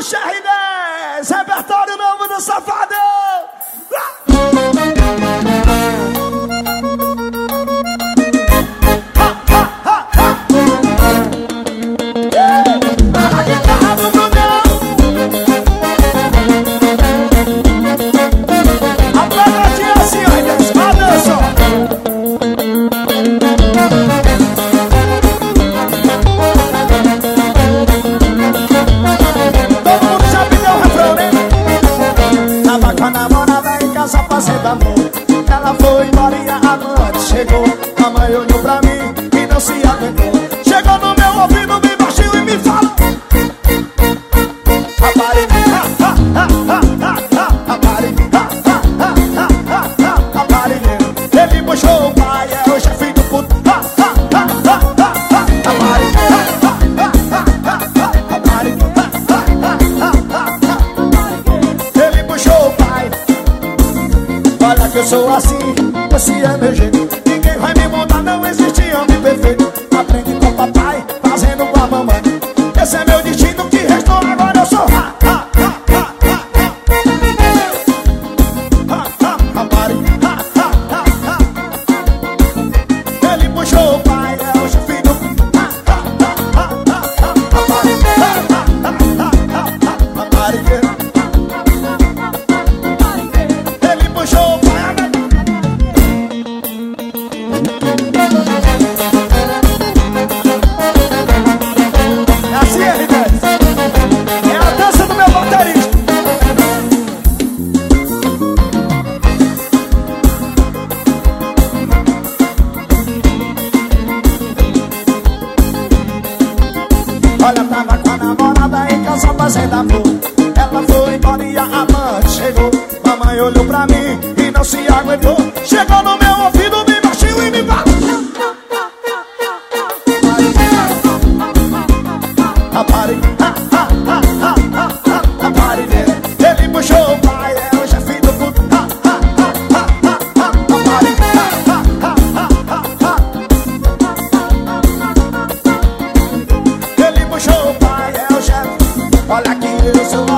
Puxa R10, repertório novo do Safadão. Fazendo amor, ela foi embora e a amante chegou. A mãe olhou pra mim e não se aguentou. Chegou no meu ouvido bem baixinho e me falou: rapariga, rapariga. Ele puxou o pai, é o chefe do puto. Ele puxou o pai. Olha que eu sou assim, esse é meu jeito. Ninguém vai me mudar, não existe homem perfeito. Aprende com o papai, fazendo com a mamãe. Esse é meu destino, que restou agora eu sou Ele puxou o pai, é o chefe do Ele puxou o pai. É assim, R10. É a dança do meu baterista. Olha, tava com a namorada em casa fazendo amor. Ela foi embora e a amante chegou. Mamãe olhou pra mim e não se aguentou. Chegou no meu ouvido bem baixinho e me falou: rapariga, rapariga. Ele puxou o pai, é o chefe do puto. Ele puxou o pai, é o chefe. Olha que eu sou